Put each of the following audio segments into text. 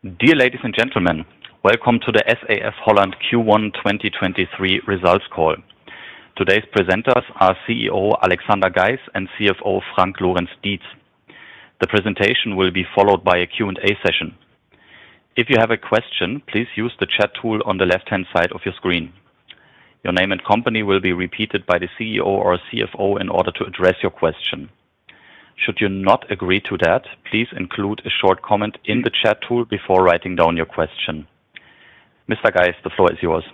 Dear ladies and gentlemen, welcome to the SAF-Holland Q1 2023 results call. Today's presenters are CEO Alexander Geis and CFO Frank Lorenz-Dietz. The presentation will be followed by a Q&A session. If you have a question, please use the chat tool on the left-hand side of your screen. Your name and company will be repeated by the CEO or CFO in order to address your question. Should you not agree to that, please include a short comment in the chat tool before writing down your question. Mr. Geis, the floor is yours.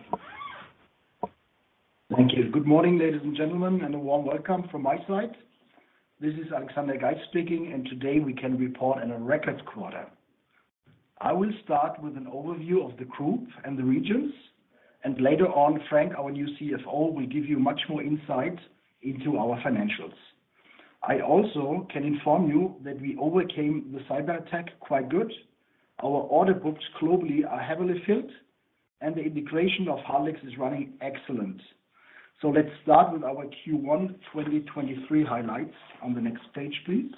Thank you. Good morning, ladies and gentlemen, and a warm welcome from my side. This is Alexander Geis speaking, and today we can report on a record quarter. I will start with an overview of the group and the regions, and later on, Frank, our new CFO, will give you much more insight into our financials. I also can inform you that we overcame the cyber attack quite good. Our order books globally are heavily filled, and the integration of Haldex is running excellent. So let's start with our Q1 2023 highlights on the next page, please.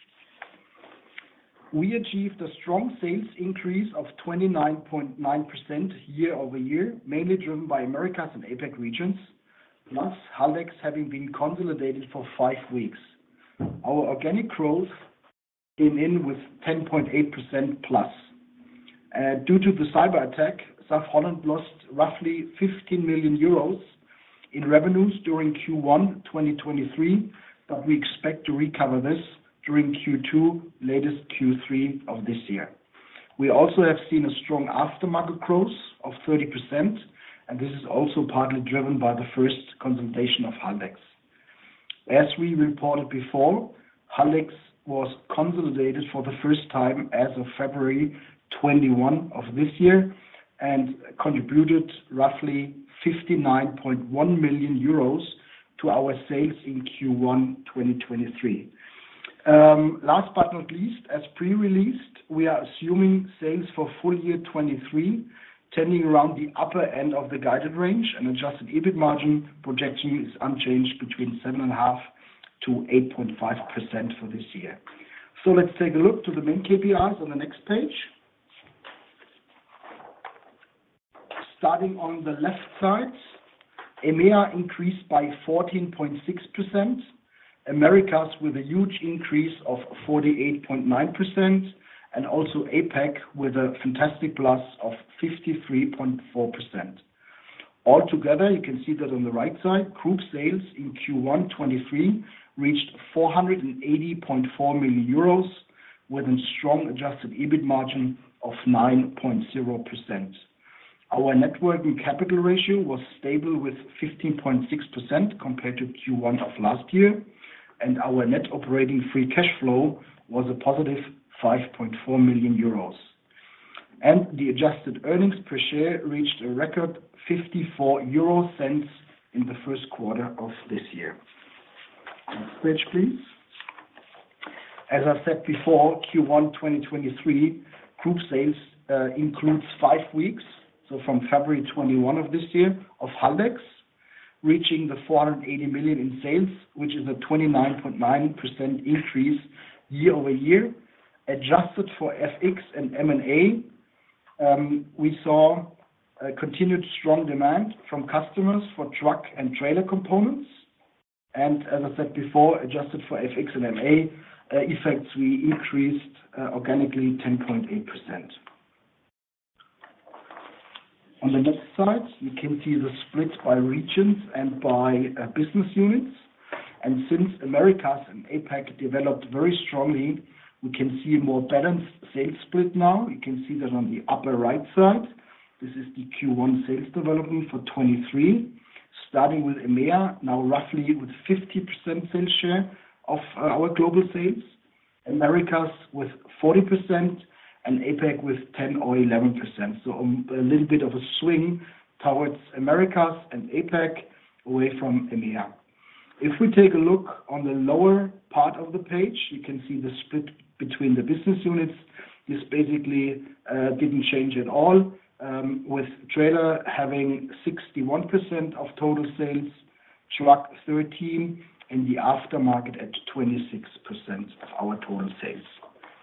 We achieved a strong sales increase of 29.9% year-over-year, mainly driven by Americas and APAC regions, plus Haldex having been consolidated for 5 weeks. Our organic growth came in with 10.8% plus. Due to the cyber attack, SAF-Holland lost roughly 15 million euros in revenues during Q1 2023, but we expect to recover this during Q2, latest Q3 of this year. We also have seen a strong aftermarket growth of 30%, and this is also partly driven by the first consolidation of Haldex. As we reported before, Haldex was consolidated for the first time as of February 21 of this year and contributed roughly 59.1 million euros to our sales in Q1 2023. Last but not least, as pre-released, we are assuming sales for full year 23 tending around the upper end of the guided range, and adjusted EBIT margin projection is unchanged between 7.5% to 8.5% for this year. So let's take a look to the main KPIs on the next page. Starting on the left side, EMEA increased by 14.6%, Americas with a huge increase of 48.9%, and also APAC with a fantastic plus of 53.4%. Altogether, you can see that on the right side, group sales in Q1 23 reached 480.4 million euros with a strong adjusted EBIT margin of 9.0%. Our net working capital ratio was stable with 15.6% compared to Q1 of last year, and our net operating free cash flow was a positive 5.4 million euros. And the adjusted earnings per share reached a record 54 euro cents in the first quarter of this year. Next page, please. As I said before, Q1 2023 group sales includes 5 weeks, so from February 21 of this year, of Haldex, reaching the 480 million in sales, which is a 29.9% increase year-over-year. Adjusted for FX and M&A, we saw a continued strong demand from customers for truck and trailer components. And as I said before, adjusted for FX and M&A effects, we increased organically 10.8%. On the next slide, you can see the split by regions and by business units. And since Americas and APAC developed very strongly, we can see a more balanced sales split now. You can see that on the upper right side. This is the Q1 sales development for 23, starting with EMEA, now roughly with 50% sales share of our global sales, Americas with 40%, and APAC with 10 or 11%. So a little bit of a swing towards Americas and APAC away from EMEA. If we take a look on the lower part of the page, you can see the split between the business units. This basically didn't change at all, with trailer having 61% of total sales, truck 13%, and the aftermarket at 26% of our total sales.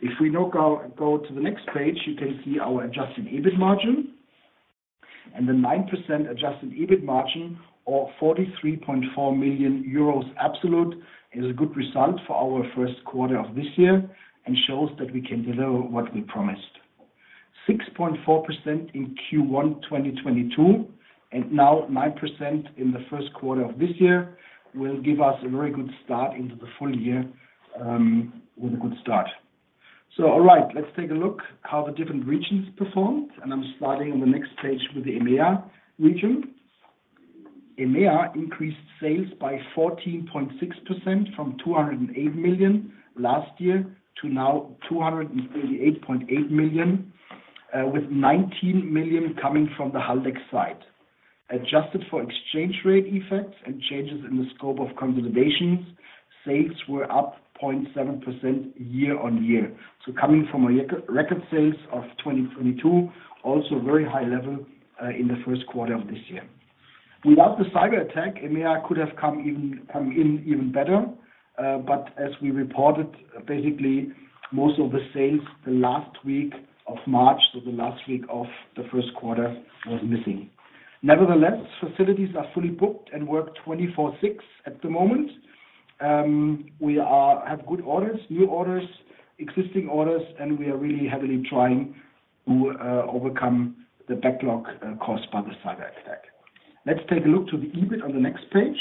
If we now go to the next page, you can see our adjusted EBIT margin. And the 9% adjusted EBIT margin, or 43.4 million euros absolute, is a good result for our first quarter of this year and shows that we can deliver what we promised. 6.4% in Q1 2022 and now 9% in the first quarter of this year will give us a very good start into the full year with a good start. So, all right, let's take a look how the different regions performed. And I'm starting on the next page with the EMEA region. EMEA increased sales by 14.6% from 208 million last year to now 238.8 million, with 19 million coming from the Haldex side. Adjusted for exchange rate effects and changes in the scope of consolidations, sales were up 0.7% year on year. So coming from a record sales of 2022, also very high level in the first quarter of this year. Without the cyber attack, EMEA could have come in even better, but as we reported, basically most of the sales the last week of March, so the last week of the first quarter, was missing. Nevertheless, facilities are fully booked and work 24/6 at the moment. We have good orders, new orders, existing orders, and we are really heavily trying to overcome the backlog caused by the cyber attack. Let's take a look to the EBIT on the next page.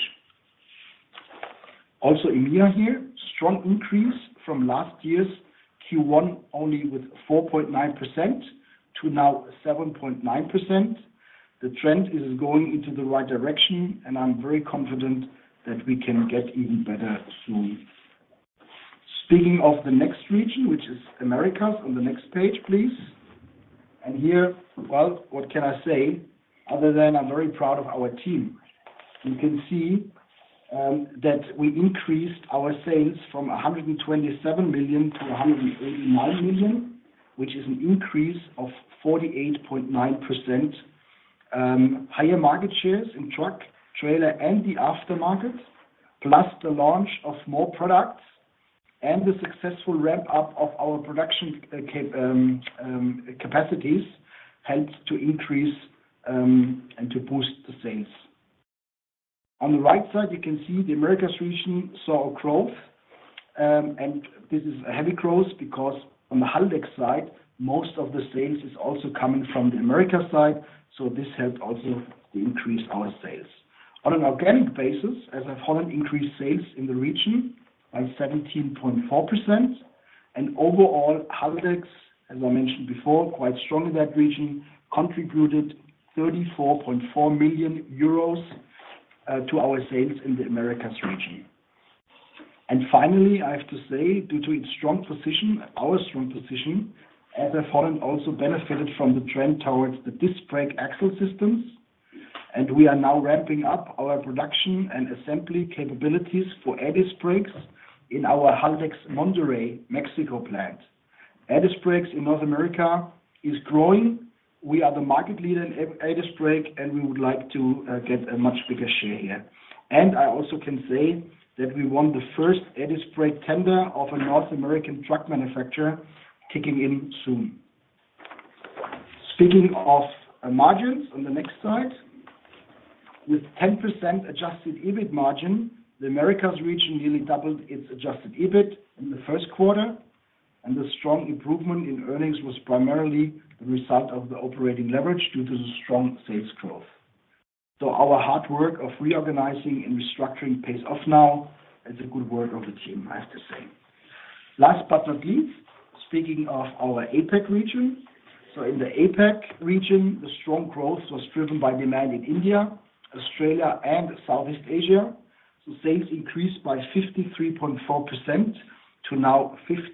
Also EMEA here, strong increase from last year's Q1 only with 4.9% to now 7.9%. The trend is going into the right direction, and I'm very confident that we can get even better soon. Speaking of the next region, which is Americas, on the next page, please. And here, well, what can I say other than I'm very proud of our team? You can see that we increased our sales from 127 million to 189 million, which is an increase of 48.9%. Higher market shares in truck, trailer, and the aftermarket, plus the launch of more products and the successful ramp up of our production capacities helped to increase and to boost the sales. On the right side, you can see the Americas region saw a growth, and this is a heavy growth because on the Haldex side, most of the sales is also coming from the Americas side, so this helped also to increase our sales. On an organic basis, SAF-Holland increased sales in the region by 17.4%, and overall Haldex, as I mentioned before, quite strong in that region, contributed 34.4 million euros to our sales in the Americas region. And finally, I have to say, due to its strong position, our strong position, SAF-Holland also benefited from the trend towards the disc brake axle systems, and we are now ramping up our production and assembly capabilities for air disc brakes in our Haldex Monterrey, Mexico plant. Air disc brakes in North America is growing. We are the market leader in air disc brake, and we would like to get a much bigger share here. And I also can say that we won the first air disc brake tender of a North American truck manufacturer, kicking in soon. Speaking of margins, on the next slide, with 10% adjusted EBIT margin, the Americas region nearly doubled its adjusted EBIT in the first quarter, and the strong improvement in earnings was primarily the result of the operating leverage due to the strong sales growth. So our hard work of reorganizing and restructuring pays off now. It's a good work of the team, I have to say. Last but not least, speaking of our APAC region, so in the APAC region, the strong growth was driven by demand in India, Australia, and Southeast Asia. So sales increased by 53.4% to now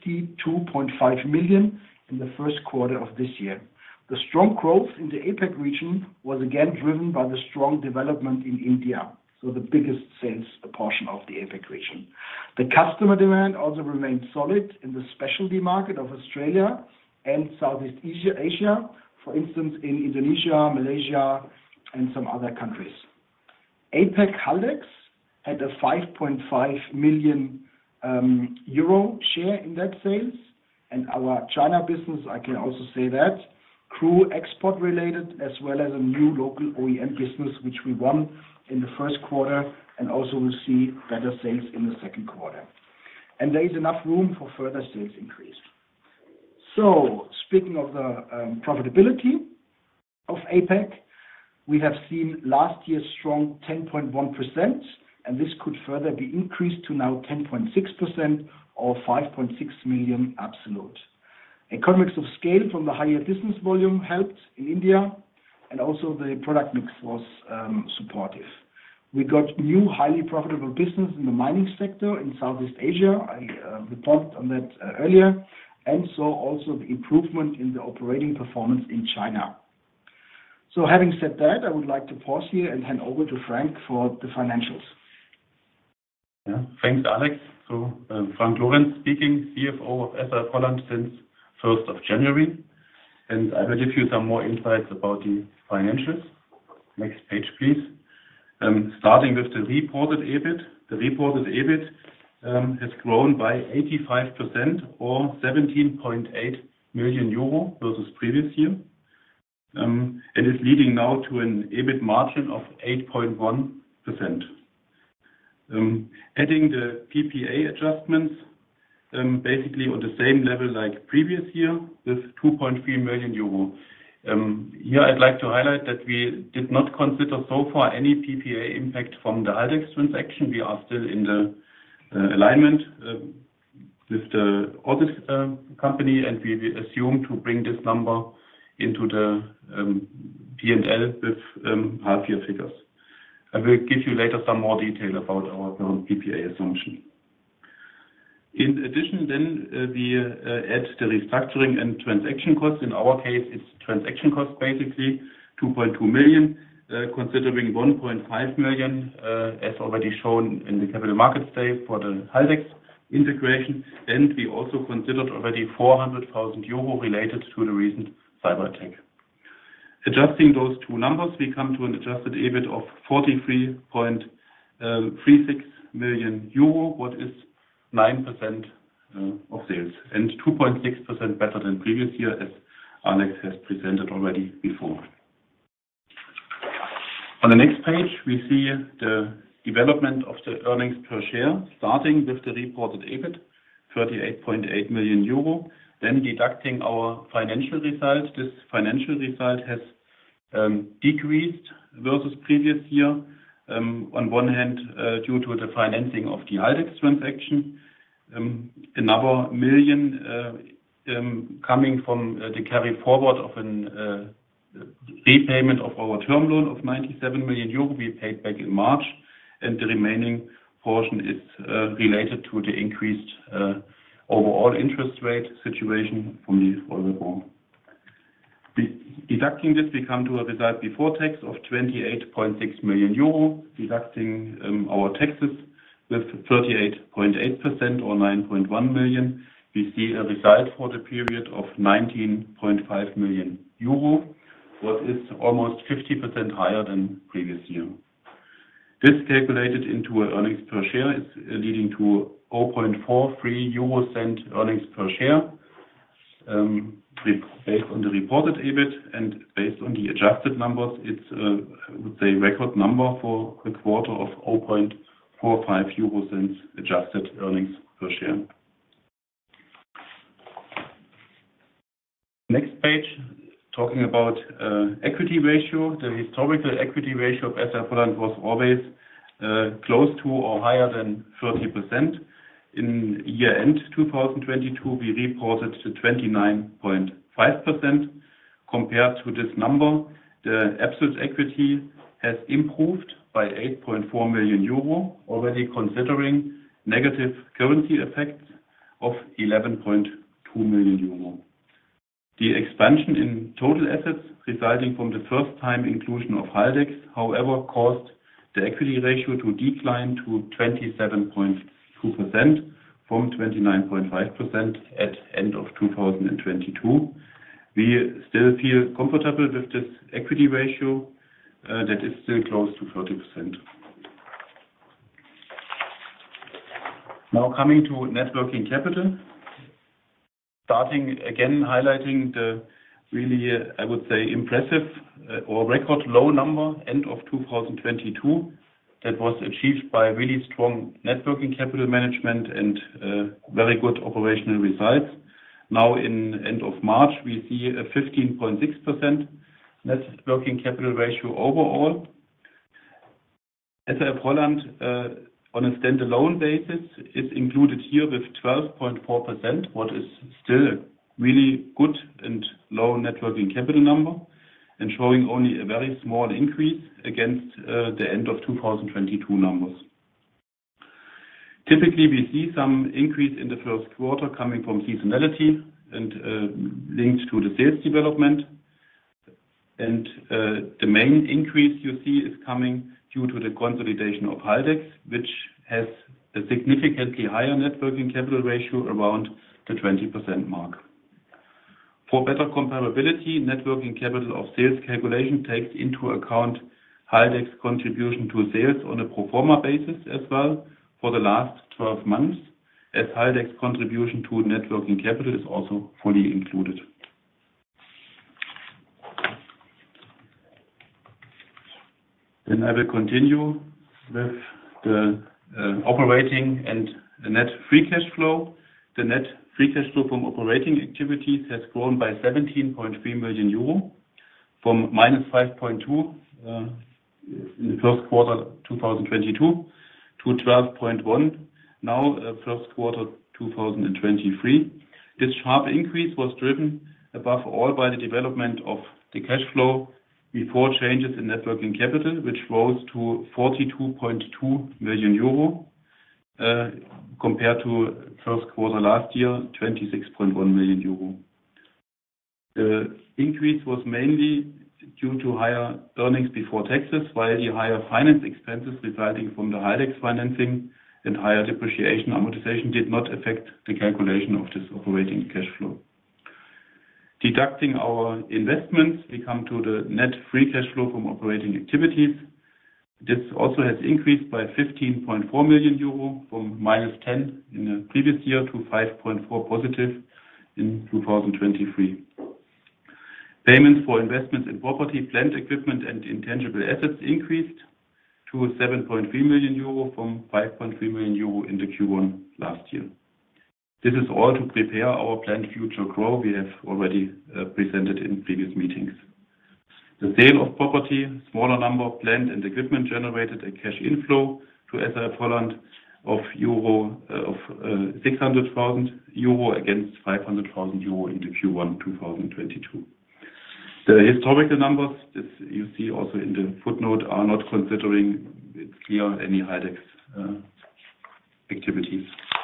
52.5 million in the first quarter of this year. The strong growth in the APAC region was again driven by the strong development in India, so the biggest sales portion of the APAC region. The customer demand also remained solid in the specialty market of Australia and Southeast Asia, for instance, in Indonesia, Malaysia, and some other countries. APAC Haldex had a 5.5 million euro share in that sales, and our China business, I can also say that, grew export related as well as a new local OEM business, which we won in the first quarter and also will see better sales in the second quarter. And there is enough room for further sales increase. So speaking of the profitability of APAC, we have seen last year's strong 10.1%, and this could further be increased to now 10.6% or 5.6 million absolute. Economies of scale from the higher business volume helped in India, and also the product mix was supportive. We got new highly profitable business in the mining sector in Southeast Asia. I reported on that earlier, and saw also the improvement in the operating performance in China. So having said that, I would like to pause here and hand over to Frank for the financials. Yeah, thanks, Alex. So Frank Lorenz speaking, CFO of SAF Holland since 1st of January, and I will give you some more insights about the financials. Next page, please. Starting with the reported EBIT. The reported EBIT has grown by 85% or 17.8 million euro versus previous year. It is leading now to an EBIT margin of 8.1%. Adding the PPA adjustments, basically on the same level like previous year with 2.3 million euro. Here I'd like to highlight that we did not consider so far any PPA impact from the Haldex transaction. We are still in the alignment with the audit company, and we assume to bring this number into the P&L with half-year figures. I will give you later some more detail about our current PPA assumption. In addition, then we add the restructuring and transaction costs. In our case, it's transaction costs basically 2.2 million, considering 1.5 million as already shown in the Capital Markets Day for the Haldex integration. And we also considered already 400,000 euro related to the recent cyber attack. Adjusting those two numbers, we come to an adjusted EBIT of 43.36 million euro, what is 9% of sales, and 2.6% better than previous year, as Alex has presented already before. On the next page, we see the development of the earnings per share, starting with the reported EBIT, 38.8 million euro. Then deducting our financial result, this financial result has decreased versus previous year. On one hand, due to the financing of the Haldex transaction, another million coming from the carry forward of an repayment of our term loan of 97 million euro we paid back in March, and the remaining portion is related to the increased overall interest rate situation from the Euribor. Deducting this, we come to a result before tax of 28.6 million euro, deducting our taxes with 38.8% or 9.1 million. We see a result for the period of 19.5 million euro, what is almost 50% higher than previous year. This calculated into earnings per share is leading to 0.43 euro cent earnings per share, based on the reported EBIT, and based on the adjusted numbers, it's I would say record number for a quarter of 0.45 euro cents adjusted earnings per share. Next page, talking about equity ratio. The historical equity ratio of SAF Holland was always close to or higher than 30%. In year-end 2022, we reported to 29.5%. Compared to this number, the absolute equity has improved by 8.4 million euro, already considering negative currency effects of 11.2 million euro. The expansion in total assets resulting from the first time inclusion of Haldex, however, caused the equity ratio to decline to 27.2% from 29.5% at end of 2022. We still feel comfortable with this equity ratio that is still close to 30%. Now coming to net working capital. starting again highlighting the really, I would say, impressive or record low number end of 2022 that was achieved by really strong net working capital management and very good operational results. Now in end of March, we see a 15.6% net working capital ratio overall. SAF-Holland on a standalone basis is included here with 12.4%, what is still a really good and low net working capital number, and showing only a very small increase against the end of 2022 numbers. Typically, we see some increase in the first quarter coming from seasonality and linked to the sales development. And the main increase you see is coming due to the consolidation of Haldex, which has a significantly higher net working capital ratio around the 20% mark. For better comparability, net working capital of sales calculation takes into account Haldex contribution to sales on a pro forma basis as well for the last 12 months, as Haldex contribution to net working capital is also fully included. Then I will continue with the operating and the net free cash flow. The net free cash flow from operating activities has grown by 17.3 million euro from -5.2 in the first quarter 2022 to 12.1 now first quarter 2023. This sharp increase was driven above all by the development of the cash flow before changes in net working capital, which rose to 42.2 million euro compared to first quarter last year, 26.1 million euro. The increase was mainly due to higher earnings before taxes, while the higher finance expenses resulting from the Haldex financing and higher depreciation amortization did not affect the calculation of this operating cash flow. Deducting our investments, we come to the net free cash flow from operating activities. This also has increased by 15.4 million euro from -10 in the previous year to 5.4 positive in 2023. Payments for investments in property, plant equipment, and intangible assets increased to 7.3 million euro from 5.3 million euro in the Q1 last year. This is all to prepare our planned future growth we have already presented in previous meetings. The sale of property, smaller number of plant and equipment generated a cash inflow to SAF-Holland of 600,000 euro against 500,000 euro in the Q1 2022. The historical numbers, as you see also in the footnote, are not considering, it's clear, any Haldex activities.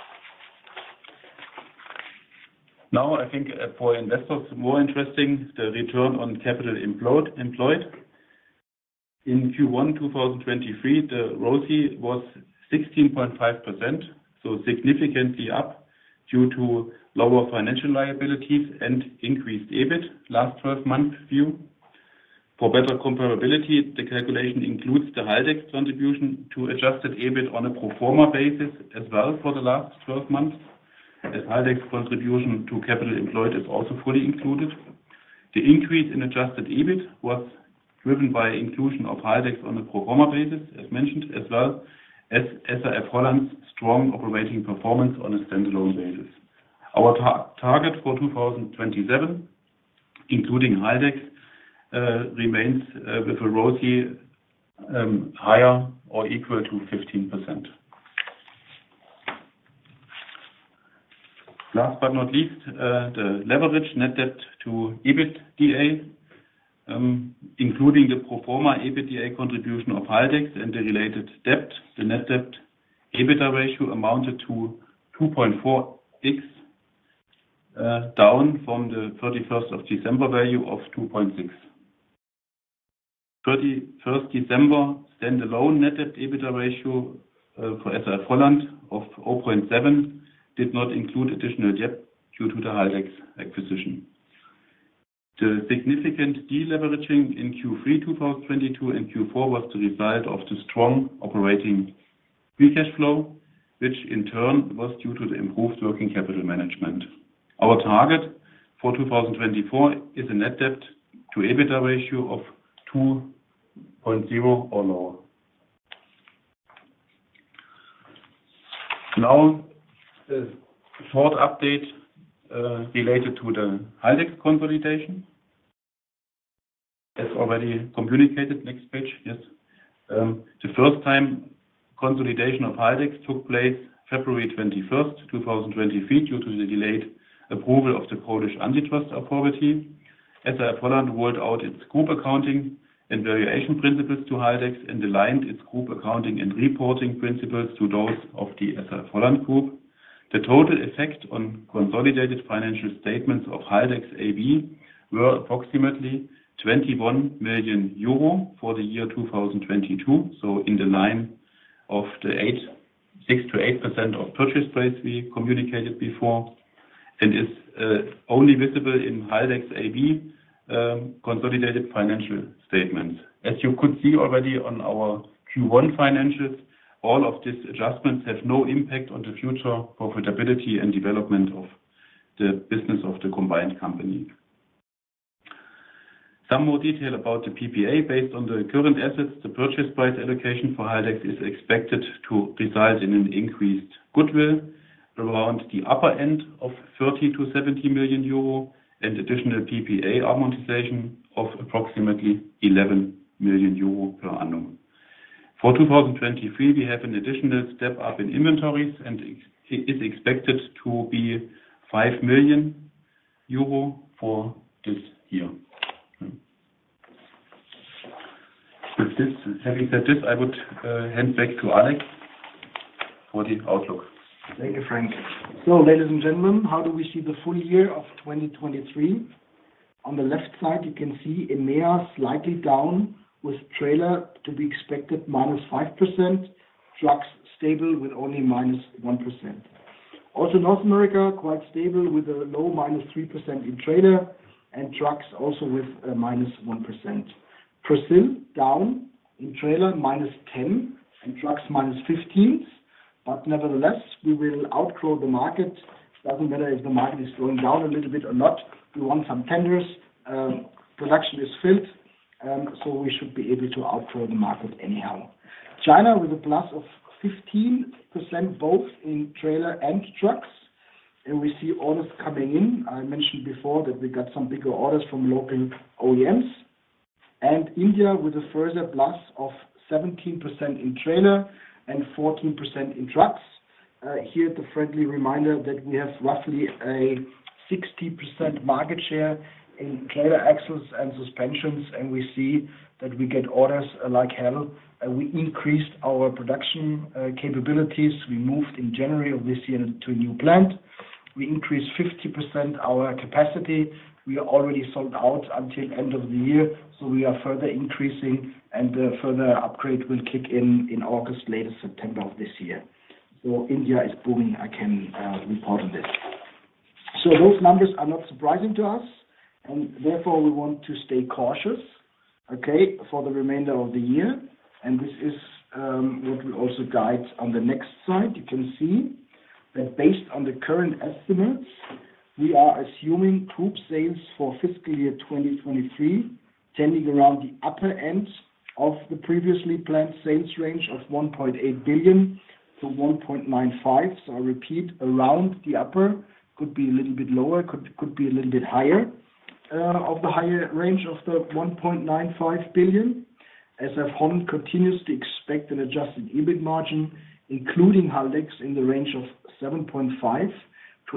Now, I think for investors, more interesting, the return on capital employed. In Q1 2023, the ROCE was 16.5%, so significantly up due to lower financial liabilities and increased EBIT last 12-month view. For better comparability, the calculation includes the Haldex contribution to adjusted EBIT on a pro forma basis as well for the last 12 months, as Haldex contribution to capital employed is also fully included. The increase in adjusted EBIT was driven by inclusion of Haldex on a pro forma basis, as mentioned, as well as SAF-Holland's strong operating performance on a standalone basis. Our target for 2027, including Haldex, remains with a ROCE higher or equal to 15%. Last but not least, the leverage net debt to EBITDA, including the pro forma EBITDA contribution of Haldex and the related debt, the net debt EBITDA ratio amounted to 2.4x, down from the 31st of December value of 2.6. 31st December standalone net debt EBITDA ratio for SAF-Holland of 0.7 did not include additional debt due to the Haldex acquisition. The significant deleveraging in Q3 2022 and Q4 was the result of the strong operating free cash flow, which in turn was due to the improved working capital management. Our target for 2024 is a net debt to EBITDA ratio of 2.0 or lower. Now, a short update related to the Haldex consolidation. As already communicated, next page, yes. The first time consolidation of Haldex took place February 21st, 2023, due to the delayed approval of the Polish antitrust authority. SAF-Holland rolled out its group accounting and valuation principles to Haldex and aligned its group accounting and reporting principles to those of the SAF-Holland group. The total effect on consolidated financial statements of Haldex AB were approximately 21 million euro for the year 2022, so in the line of the 6 to 8% of purchase price we communicated before, and is only visible in Haldex AB consolidated financial statements. As you could see already on our Q1 financials, all of these adjustments have no impact on the future profitability and development of the business of the combined company. Some more detail about the PPA. Based on the current assets, the purchase price allocation for Haldex is expected to result in an increased goodwill around the upper end of 30 to 70 million euro and additional PPA amortization of approximately 11 million euro per annum. For 2023, we have an additional step up in inventories and it is expected to be 5 million euro for this year. With this, having said this, I would hand back to Alex for the outlook. Thank you, Frank. So, ladies and gentlemen, how do we see the full year of 2023? On the left side, you can see EMEA slightly down, with trailer to be expected -5%, trucks stable with only -1%. Also North America quite stable with a low -3% in trailer, and trucks also with a -1%. Brazil down in trailer -10 and trucks -15, but nevertheless we will outgrow the market. Doesn't matter if the market is going down a little bit or not. We won some tenders. Production is filled. So we should be able to outgrow the market anyhow. China with a plus of 15% both in trailer and trucks, and we see orders coming in. I mentioned before that we got some bigger orders from local OEMs. And India with a further plus of 17% in trailer and 14% in trucks. Here the friendly reminder that we have roughly a 60% market share in trailer axles and suspensions, and we see that we get orders like hell. We increased our production capabilities. We moved in January of this year to a new plant. We increased 50% our capacity. We are already sold out until end of the year, so we are further increasing, and the further upgrade will kick in August, latest September of this year. So India is booming, I can report on this. So those numbers are not surprising to us, and therefore we want to stay cautious, okay, for the remainder of the year. And this is what we also guide on the next slide. You can see that based on the current estimates, we are assuming group sales for fiscal year 2023 tending around the upper end of the previously planned sales range of 1.8 billion to 1.95. So I repeat, around the upper, could be a little bit lower, could be a little bit higher of the higher range of the 1.95 billion. SAF-Holland continues to expect an adjusted EBIT margin, including Haldex, in the range of 7.5 to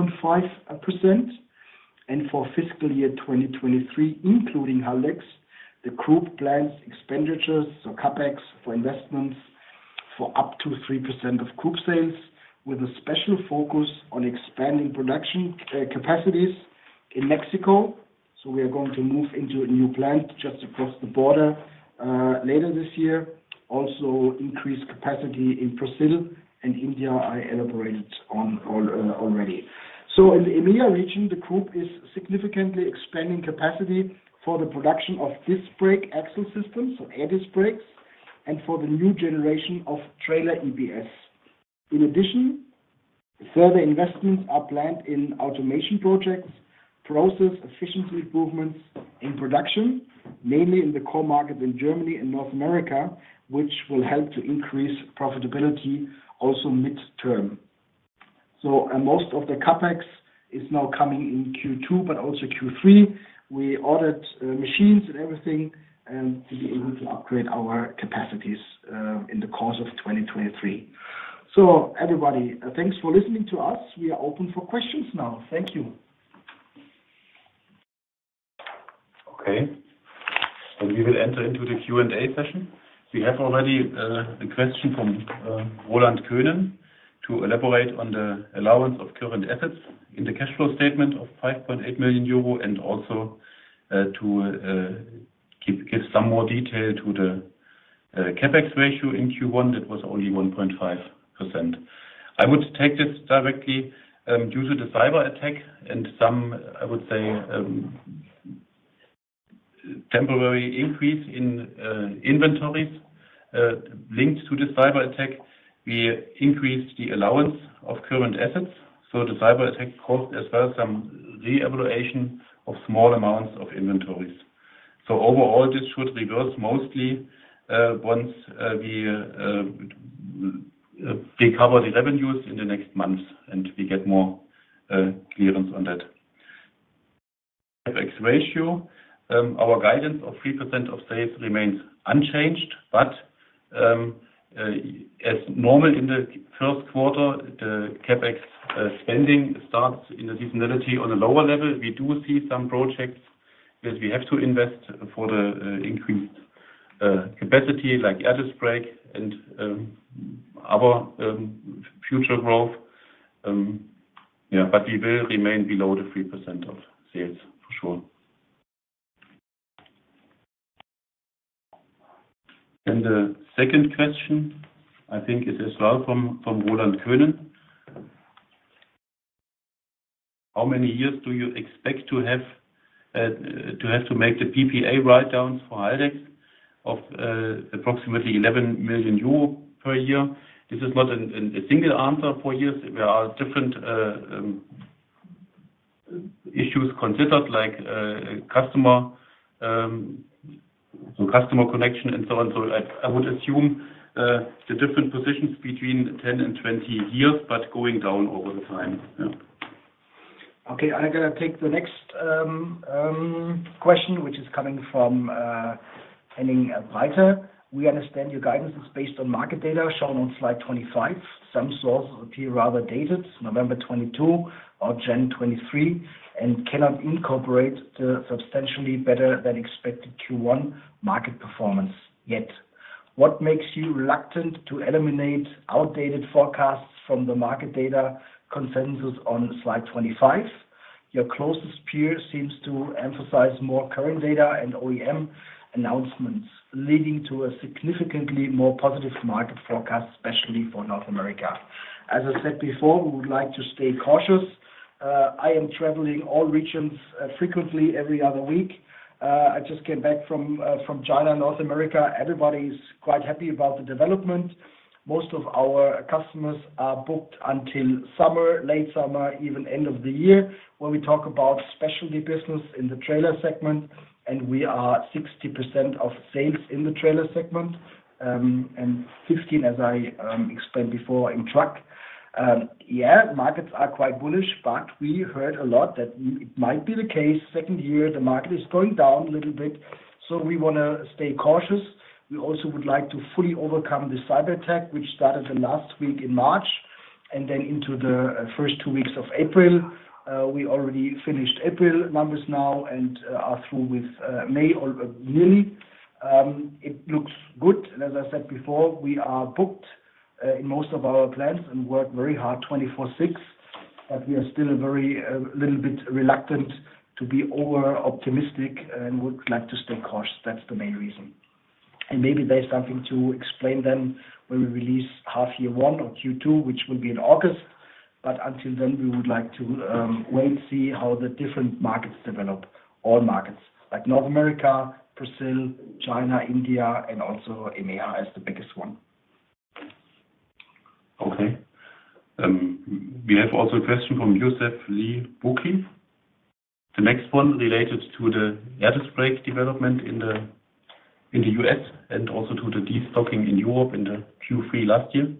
8.5%. And for fiscal year 2023, including Haldex, the group plans expenditures, so CapEx for investments, for up to 3% of group sales, with a special focus on expanding production capacities in Mexico. So we are going to move into a new plant just across the border later this year. Also increase capacity in Brazil and India, I elaborated on already. So in the EMEA region, the group is significantly expanding capacity for the production of disc brake axle systems, so air disc brakes, and for the new generation of trailer EBS. In addition, Further investments are planned in automation projects, process efficiency improvements in production, mainly in the core market in Germany and North America, which will help to increase profitability also mid-term. So most of the CapEx is now coming in Q2, but also Q3. We ordered machines and everything to be able to upgrade our capacities in the course of 2023. So everybody, thanks for listening to us. We are open for questions now. Thank you. Okay. And we will enter into the Q&A session. We have already a question from Roland Könen to elaborate on the allowance of current assets in the cash flow statement of 5.8 million euro, and also to give some more detail to the CapEx ratio in Q1. That was only 1.5%. I would take this directly due to the cyber attack and some, I would say, temporary increase in inventories linked to the cyber attack. We increased the allowance of current assets. So the cyber attack caused as well some re-evaluation of small amounts of inventories. So overall, this should reverse mostly once we recover the revenues in the next months and we get more clearance on that. CapEx ratio, our guidance of 3% of sales remains unchanged, but as normal in the first quarter, the CapEx spending starts in the seasonality on a lower level. We do see some projects that we have to invest for the increased capacity, like air disc brake and other future growth. But we will remain below the 3% of sales for sure. And the second question, I think, is as well from Roland Könen. How many years do you expect to have to make the PPA write-downs for Haldex of approximately 11 million euro per year? This is not a single answer for years. There are different issues considered, like customer connection and so on. So I would assume the different positions between 10 and 20 years, but going down over the time. Yeah. Okay, I'm going to take the next question, which is coming from Henning Breiter. We understand your guidance is based on market data shown on slide 25. Some sources appear rather dated, November 22 or Jan 23, and cannot incorporate the substantially better than expected Q1 market performance yet. What makes you reluctant to eliminate outdated forecasts from the market data consensus on slide 25? Your closest peer seems to emphasize more current data and OEM announcements, leading to a significantly more positive market forecast, especially for North America. As I said before, we would like to stay cautious. I am traveling all regions frequently every other week. I just came back from China, North America. Everybody is quite happy about the development. Most of our customers are booked until summer, late summer, even end of the year, when we talk about specialty business in the trailer segment, and we are 60% of sales in the trailer segment, and 15, as I explained before, in truck. Markets are quite bullish, but we heard a lot that it might be the case. Second year, the market is going down a little bit, so we want to stay cautious. We also would like to fully overcome the cyber attack, which started the last week in March, and then into the first 2 weeks of April. We already finished April numbers now and are through with May or nearly. It looks good, and as I said before, we are booked in most of our plants and work very hard 24/6, but we are still a little bit reluctant to be over optimistic and would like to stay cautious. That's the main reason. And maybe there's something to explain then when we release half year 1 or Q2, which will be in August. But until then, we would like to wait and see how the different markets develop, all markets, like North America, Brazil, China, India, and also EMEA as the biggest one. Okay. We have also a question from Youssef Lee Bouki. The next one related to the air disc brake development in the US and also to the destocking in Europe in the Q3 last year.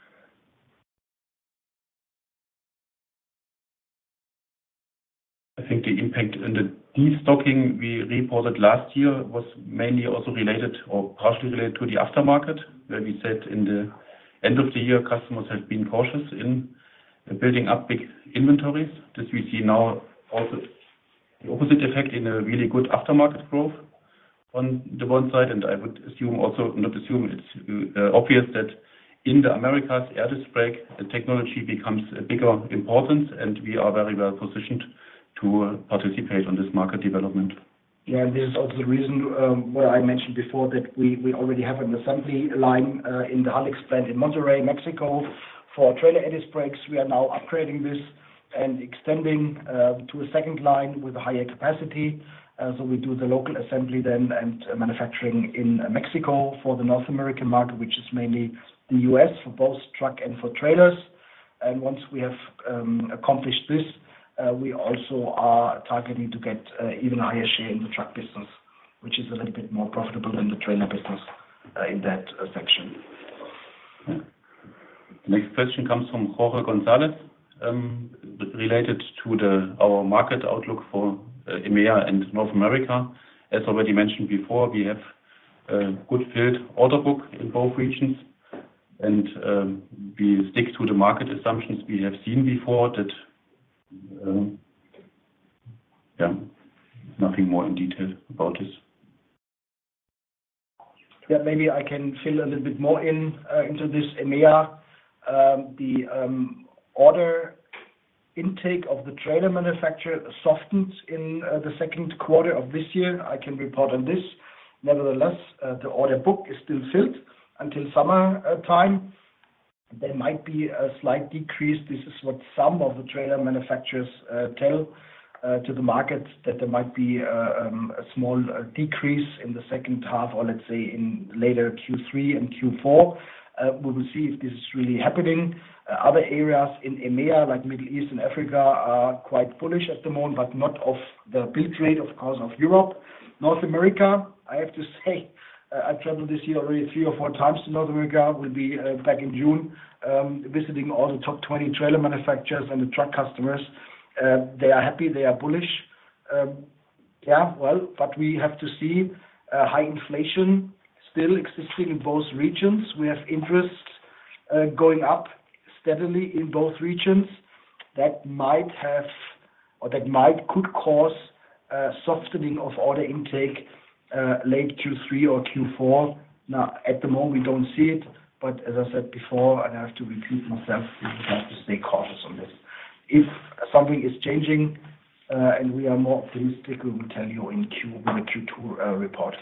I think the impact in the destocking we reported last year was mainly also related or partially related to the aftermarket, where we said in the end of the year, customers have been cautious in building up big inventories. This we see now also the opposite effect in a really good aftermarket growth on the one side, and I would assume also, not assume, it's obvious that in the Americas, air disc brake technology becomes a bigger importance, and we are very well positioned to participate on this market development. Yeah, and this is also the reason what I mentioned before, that we already have an assembly line in the Haldex plant in Monterrey, Mexico, for trailer air disc brakes. We are now upgrading this and extending to a second line with a higher capacity. So we do the local assembly then and manufacturing in Mexico for the North American market, which is mainly the US for both truck and for trailers. And once we have accomplished this, we also are targeting to get even a higher share in the truck business, which is a little bit more profitable than the trailer business in that section. Yeah. The next question comes from Jorge Gonzalez, related to our market outlook for EMEA and North America. As already mentioned before, we have a good filled order book in both regions, and we stick to the market assumptions we have seen before that. Nothing more in detail about this. Yeah, maybe I can fill a little bit more into this EMEA. The order intake of the trailer manufacturer softened in the second quarter of this year. I can report on this. Nevertheless, the order book is still filled until summer time. There might be a slight decrease. This is what some of the trailer manufacturers tell to the market, that there might be a small decrease in the second half, or let's say in later Q3 and Q4. We will see if this is really happening. Other areas in EMEA, like Middle East and Africa, are quite bullish at the moment, but not of the build rate, of course, of Europe. North America, I have to say, I've traveled this year already 3 or 4 times to North America. We'll be back in June, visiting all the top 20 trailer manufacturers and the truck customers. They are happy, they are bullish. But we have to see high inflation still existing in both regions. We have interest going up steadily in both regions. That could cause softening of order intake late Q3 or Q4. Now, at the moment, we don't see it, but as I said before, and I have to repeat myself, we have to stay cautious on this. If something is changing and we are more optimistic, we will tell you in the Q2 report.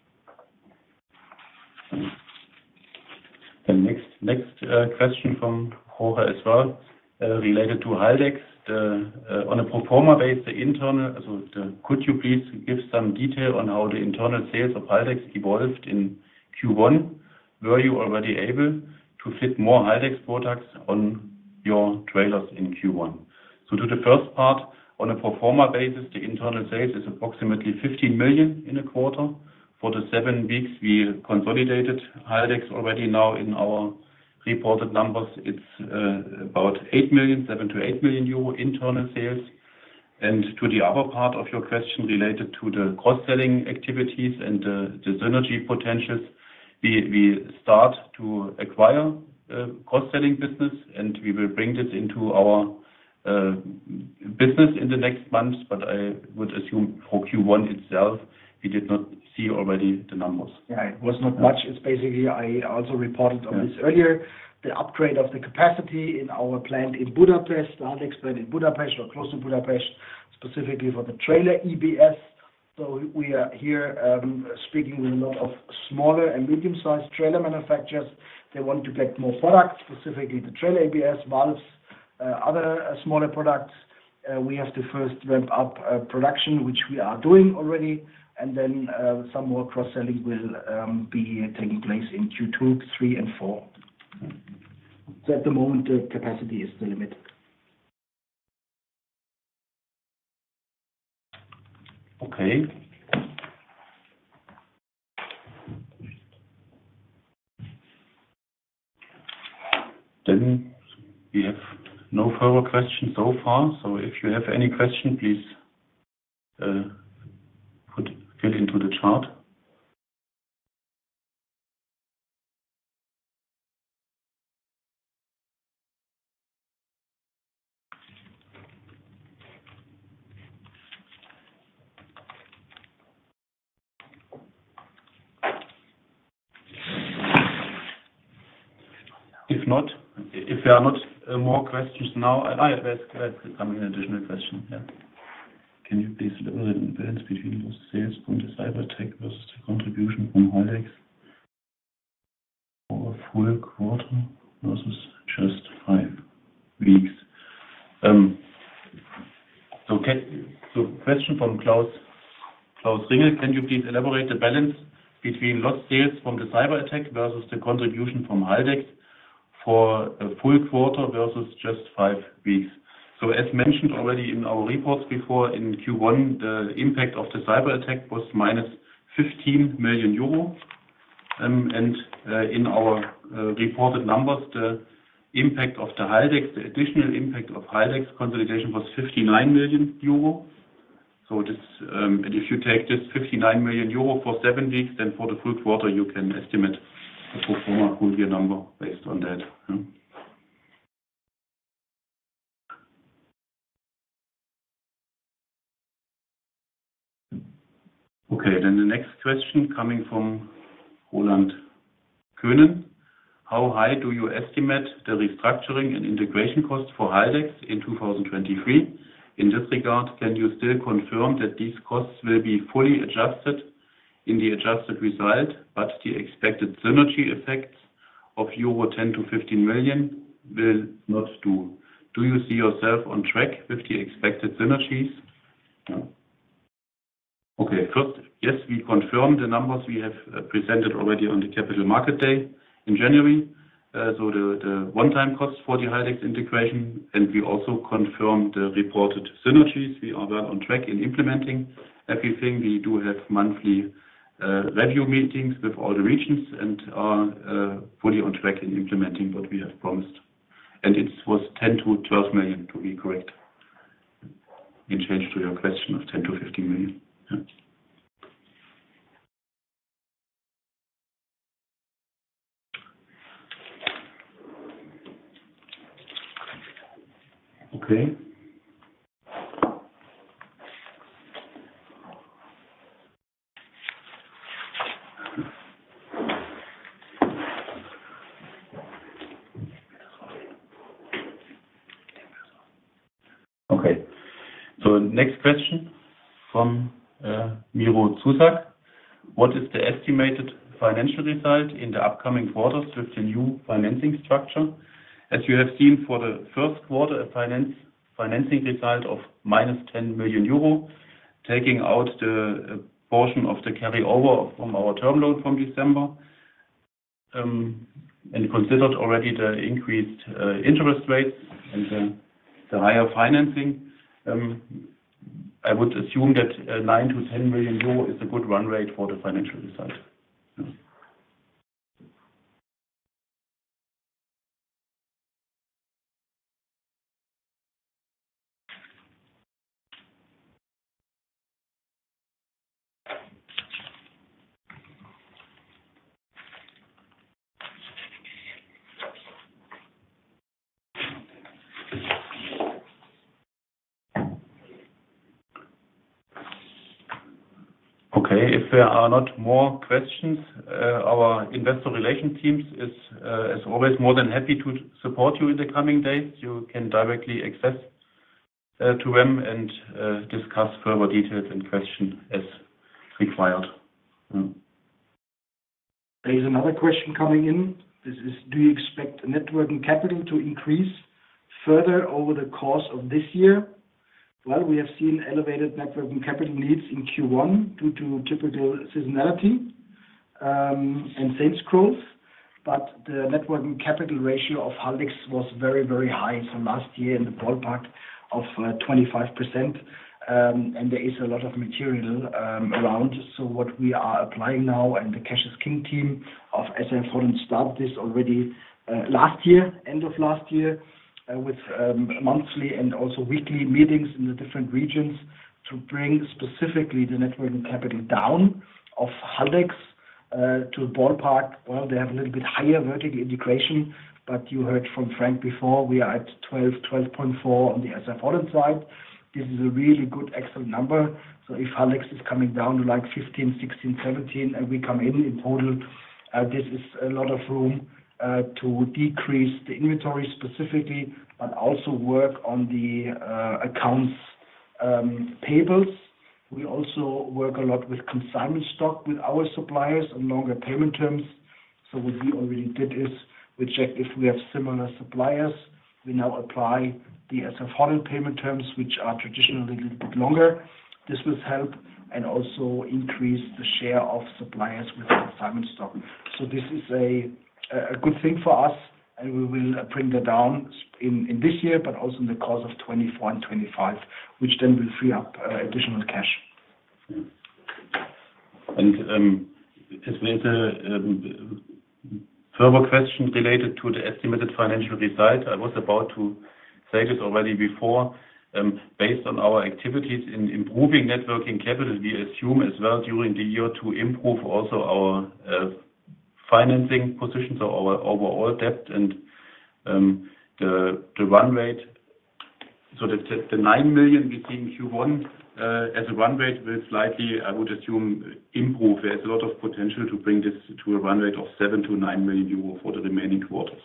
The next question from Jorge as well, related to Haldex. On a pro forma base, could you please give some detail on how the internal sales of Haldex evolved in Q1? Were you already able to fit more Haldex products on your trailers in Q1? So to the first part, on a pro forma basis, the internal sales is approximately 15 million in a quarter. For the 7 weeks we consolidated Haldex already now in our reported numbers, it's about 8 million, 7 to 8 million euro internal sales. And to the other part of your question related to the cross-selling activities and the synergy potentials, we start to acquire cross-selling business, and we will bring this into our business in the next months. But I would assume for Q1 itself, we did not see already the numbers. Yeah, it was not much. It's basically, I also reported on this earlier, the upgrade of the capacity in our plant in Budapest, the Haldex plant in Budapest or close to Budapest, specifically for the trailer EBS. So we are here speaking with a lot of smaller and medium-sized trailer manufacturers. They want to get more products, specifically the trailer ABS, valves, other smaller products. We have to first ramp up production, which we are doing already, and then some more cross-selling will be taking place in Q2, 3, and 4. So at the moment, the capacity is the limit. Okay. Then we have no further questions so far. So if you have any question, please fill into the chart. If there are not more questions now, there's coming an additional question. Yeah. Can you please elaborate on the balance between the sales from the cyber attack versus the contribution from Haldex for a full quarter versus just 5 weeks? So question from Klaus Ringel. Can you please elaborate the balance between lost sales from the cyber attack versus the contribution from Haldex for a full quarter versus just 5 weeks? So as mentioned already in our reports before, in Q1, the impact of the cyber attack was minus 15 million euro. And in our reported numbers, the impact of the Haldex, the additional impact of Haldex consolidation was 59 million euro. So this, and if you take this 59 million euro for 7 weeks, then for the full quarter, you can estimate a pro forma full year number based on that. Okay, then the next question coming from Roland Köhnen. How high do you estimate the restructuring and integration costs for Haldex in 2023? In this regard, can you still confirm that these costs will be fully adjusted in the adjusted result, but the expected synergy effects of euro 10 to 15 million will not do? Do you see yourself on track with the expected synergies? No. Okay, first, yes, we confirm the numbers we have presented already on the Capital Market Day in January. So the one-time costs for the Haldex integration, and we also confirm the reported synergies. We are well on track in implementing everything. We do have monthly review meetings with all the regions and are fully on track in implementing what we have promised. And it was 10 to 12 million, to be correct, in change to your question of 10 to 15 million. Yeah. Okay. Okay. So next question from Miro Zusak. What is the estimated financial result in the upcoming quarters with the new financing structure? As you have seen for the first quarter, a financing result of minus 10 million euro, taking out the portion of the carryover from our term loan from December, and considered already the increased interest rates and the higher financing. I would assume that 9 to 10 million euro is a good run rate for the financial result. Yeah. Okay, if there are not more questions, our investor relations teams is, as always, more than happy to support you in the coming days. You can directly access to them and discuss further details and questions as required. There is another question coming in. This is, do you expect net working capital to increase further over the course of this year? Well, we have seen elevated net working capital needs in Q1 due to typical seasonality and sales growth. but the net working capital ratio of Haldex was very, very high. So last year in the ballpark of 25%, and there is a lot of material around. So what we are applying now, and the Cash is King team of SAF-Holland started this already last year, end of last year, with monthly and also weekly meetings in the different regions to bring specifically the net working capital down of Haldex to a ballpark. Well, they have a little bit higher vertical integration, but you heard from Frank before, we are at 12.4 on the SAF-Holland side. This is a really good, excellent number. So if Haldex is coming down to like 15, 16, 17, and we come in total, this is a lot of room to decrease the inventory specifically, but also work on the accounts payables. We also work a lot with consignment stock with our suppliers on longer payment terms. So what we already did is we checked if we have similar suppliers. We now apply the SAF-Holland payment terms, which are traditionally a little bit longer. This will help and also increase the share of suppliers with consignment stock. So this is a good thing for us, and we will bring that down in this year, but also in the course of 24 and 25, which then will free up additional cash. And as there's a further question related to the estimated financial result, I was about to say this already before. Based on our activities in improving net working capital, we assume as well during the year to improve also our financing positions or our overall debt, and the run rate. So the 9 million we see in Q1 as a run rate will slightly, I would assume, improve. There's a lot of potential to bring this to a run rate of 7 to 9 million euro for the remaining quarters.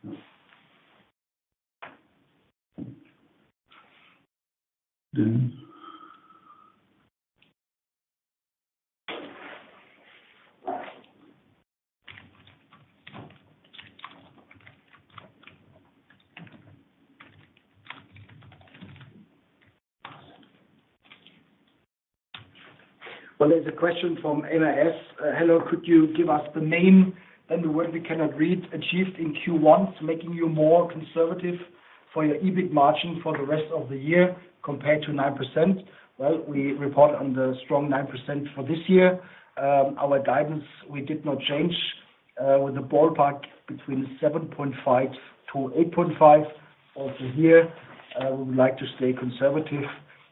Well, there's a question from MAS. Hello, could you give us the main, then the word we cannot read, achieved in Q1, making you more conservative for your EBIT margin for the rest of the year compared to 9%? Well, we report on the strong 9% for this year. Our guidance, we did not change with the ballpark between 7.5 to 8.5. Also here, we would like to stay conservative,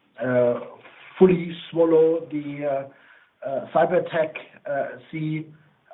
fully swallow the cyber attack, see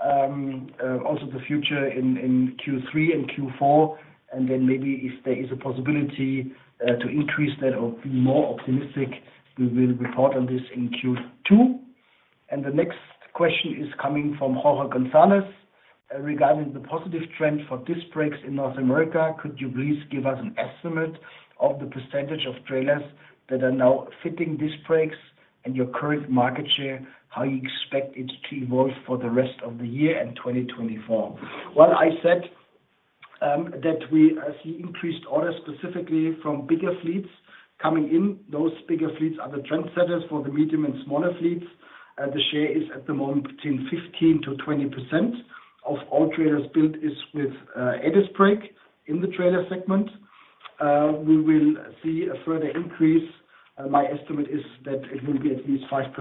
also the future in Q3 and Q4, and then maybe if there is a possibility to increase that or be more optimistic, we will report on this in Q2. And the next question is coming from Jorge Gonzalez regarding the positive trend for disc brakes in North America. Could you please give us an estimate of the percentage of trailers that are now fitting disc brakes and your current market share, how you expect it to evolve for the rest of the year and 2024? Well, I said that we see increased orders specifically from bigger fleets coming in. Those bigger fleets are the trendsetters for the medium and smaller fleets. The share is at the moment between 15 to 20% of all trailers built is with air disc brake in the trailer segment. We will see a further increase. My estimate is that it will be at least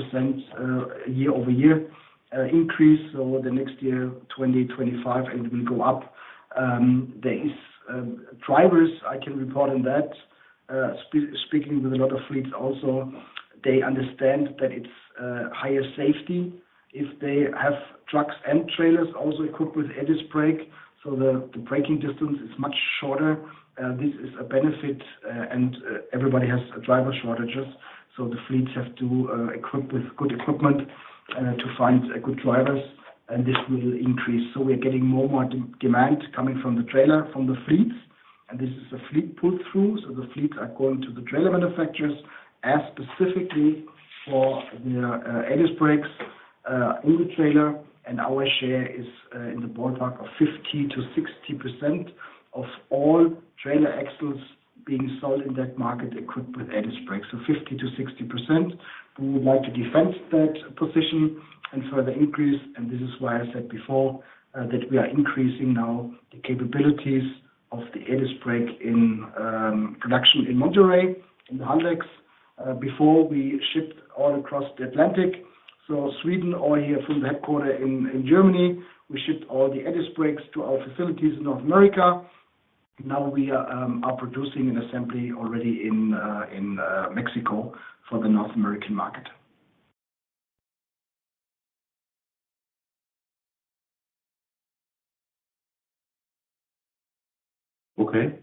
5% year-over-year increase. So the next year, 2025, and it will go up. There is drivers, I can report on that. Speaking with a lot of fleets also, they understand that it's higher safety if they have trucks and trailers also equipped with air disc brake. So the braking distance is much shorter. This is a benefit, and everybody has driver shortages. So the fleets have to equip with good equipment to find good drivers, and this will increase. So we're getting more and more demand coming from the trailer, from the fleets, and this is a fleet pull-through. So the fleets are going to the trailer manufacturers as specifically for the air disc brakes in the trailer, and our share is in the ballpark of 50 to 60% of all trailer axles being sold in that market equipped with air disc brakes. So 50 to 60%. We would like to defend that position and further increase, and this is why I said before, that we are increasing now the capabilities of the air disc brake in production in Monterrey, in the Haldex. Before we shipped all across the Atlantic, so Sweden, or here from the headquarters in Germany, we shipped all the air disc brakes to our facilities in North America. Now we are producing an assembly already in Mexico for the North American market. Okay.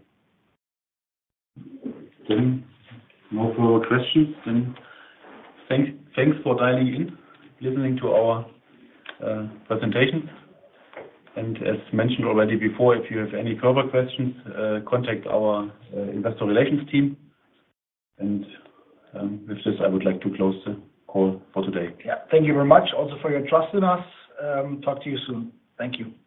Then no further questions. Then thanks for dialing in, listening to our presentation. And as mentioned already before, if you have any further questions, contact our investor relations team. And with this, I would like to close the call for today. Yeah, thank you very much also for your trust in us. Talk to you soon. Thank you.